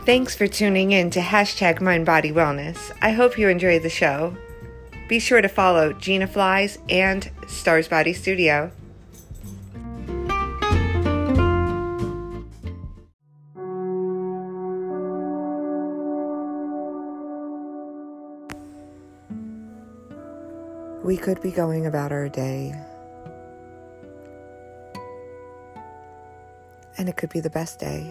Thanks for tuning in to Hashtag Mind Body Wellness. I hope you enjoyed the show. Be sure to follow Gina Flies and Stars Body Studio. We could be going about our day, and it could be the best day.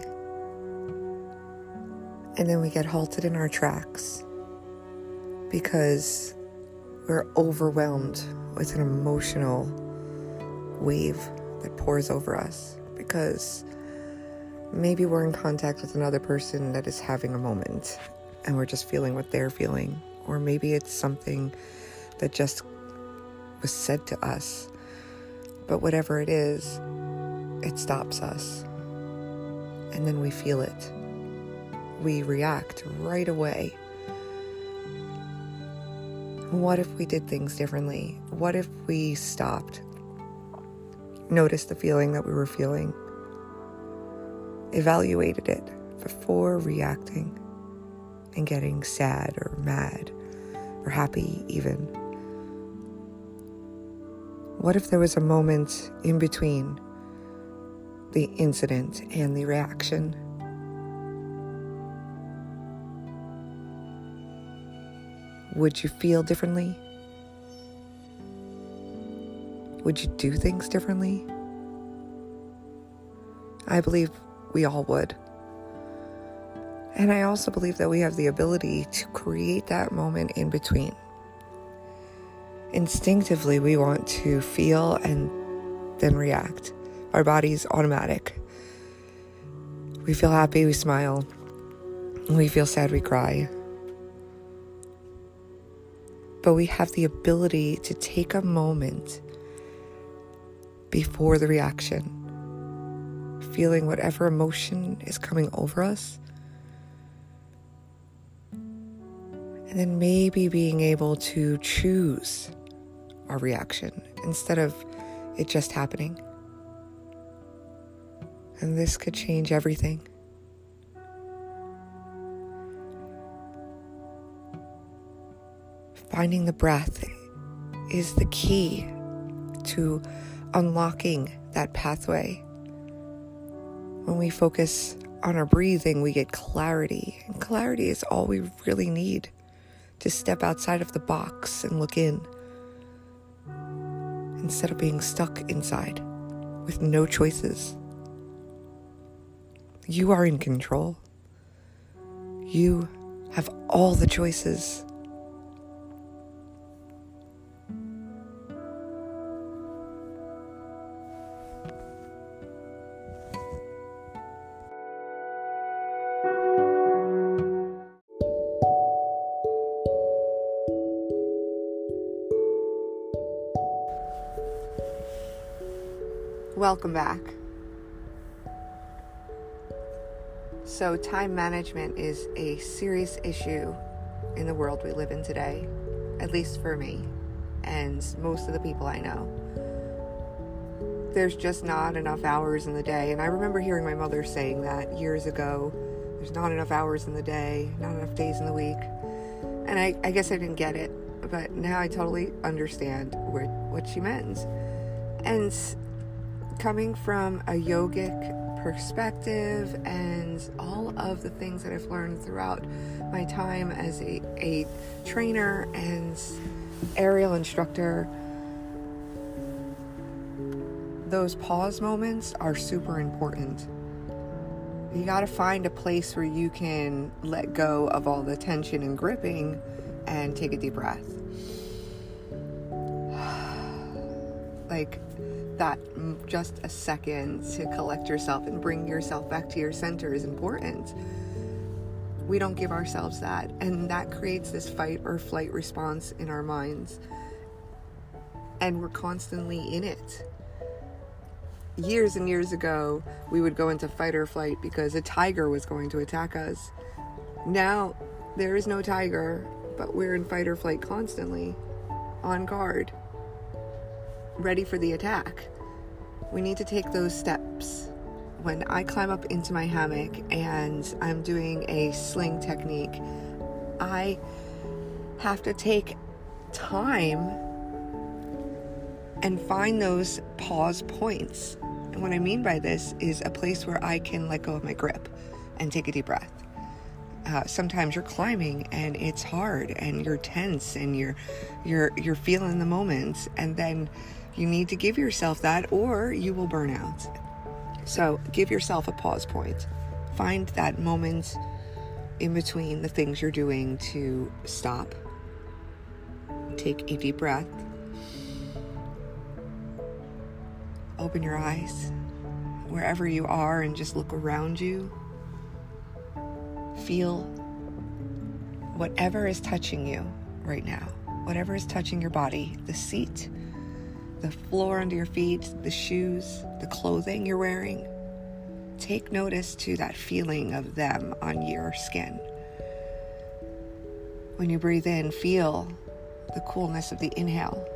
And then we get halted in our tracks because we're overwhelmed with an emotional wave that pours over us, because maybe we're in contact with another person that is having a moment and we're just feeling what they're feeling. Or maybe it's something that just was said to us. But whatever it is, it stops us. And then we feel it. We react right away. What if we did things differently? What if we stopped, noticed the feeling that we were feeling, evaluated it before reacting and getting sad or mad or happy even? What if there was a moment in between the incident and the reaction? Would you feel differently? Would you do things differently? I believe we all would. And I also believe that we have the ability to create that moment in between. Instinctively, we want to feel and then react. Our body's automatic. We feel happy, we smile. We feel sad, we cry. But we have the ability to take a moment before the reaction, feeling whatever emotion is coming over us, and then maybe being able to choose our reaction instead of it just happening. And this could change everything. Finding the breath is the key to unlocking that pathway. When we focus on our breathing, we get clarity. And clarity is all we really need to step outside of the box and look in, instead of being stuck inside with no choices. You are in control. You have all the choices. Welcome back. So time management is a serious issue in the world we live in today, at least for me and most of the people I know. There's just not enough hours in the day. And I remember hearing my mother saying that years ago. There's not enough hours in the day, not enough days in the week. And I guess I didn't get it, but now I totally understand what she meant. And coming from a yogic perspective and all of the things that I've learned throughout my time as a trainer and aerial instructor, those pause moments are super important. You got to find a place where you can let go of all the tension and gripping and take a deep breath. Like that, just a second to collect yourself and bring yourself back to your center is important. We don't give ourselves that, and that creates this fight or flight response in our minds, and we're constantly in it. Years and years ago, we would go into fight or flight because a tiger was going to attack us. Now, there is no tiger, but we're in fight or flight constantly, on guard, ready for the attack. We need to take those steps when I climb up into my hammock and I'm doing a sling technique, I have to take time and find those pause points. And what I mean by this is a place where I can let go of my grip and take a deep breath. Sometimes you're climbing and it's hard and you're tense and you're feeling the moment, and then you need to give yourself that or you will burn out. So give yourself a pause point. Find that moment in between the things you're doing to stop. Take a deep breath. Open your eyes wherever you are and just look around you. Feel whatever is touching you right now, whatever is touching your body, the seat, the floor under your feet, the shoes, the clothing you're wearing. Take notice to that feeling of them on your skin. When you breathe in, feel the coolness of the inhale.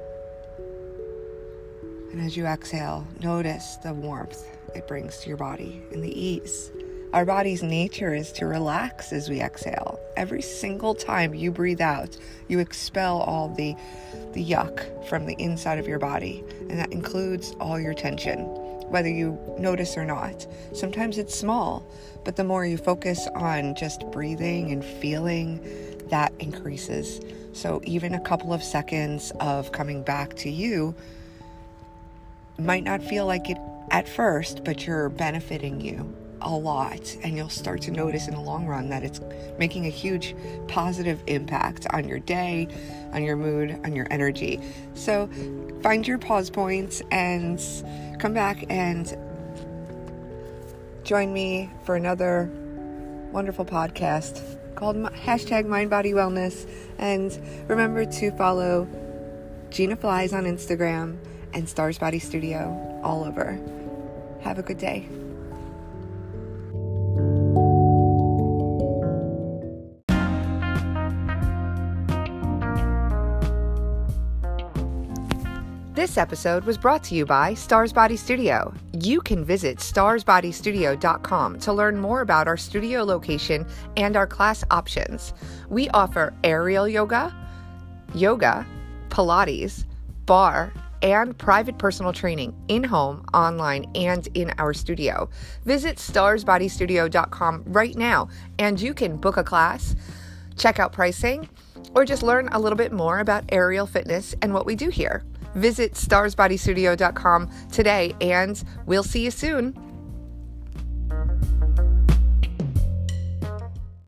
And as you exhale, notice the warmth it brings to your body and the ease. Our body's nature is to relax as we exhale. Every single time you breathe out, you expel all the yuck from the inside of your body. And that includes all your tension, whether you notice or not. Sometimes it's small, but the more you focus on just breathing and feeling, that increases. So even a couple of seconds of coming back to you might not feel like it at first, but you're benefiting you a lot, and you'll start to notice in the long run that it's making a huge positive impact on your day, on your mood, on your energy. So find your pause points and come back and join me for another wonderful podcast called #MindBodyWellness. And remember to follow Gina Flies on Instagram and Stars Body Studio all over. Have a good day. This episode was brought to you by Stars Body Studio. You can visit starsbodystudio.com to learn more about our studio location and our class options. We offer aerial yoga, Pilates, bar, and private personal training in-home, online, and in our studio. Visit starsbodystudio.com right now and you can book a class, check out pricing, or just learn a little bit more about aerial fitness and what we do here. Visit starsbodystudio.com today and we'll see you soon.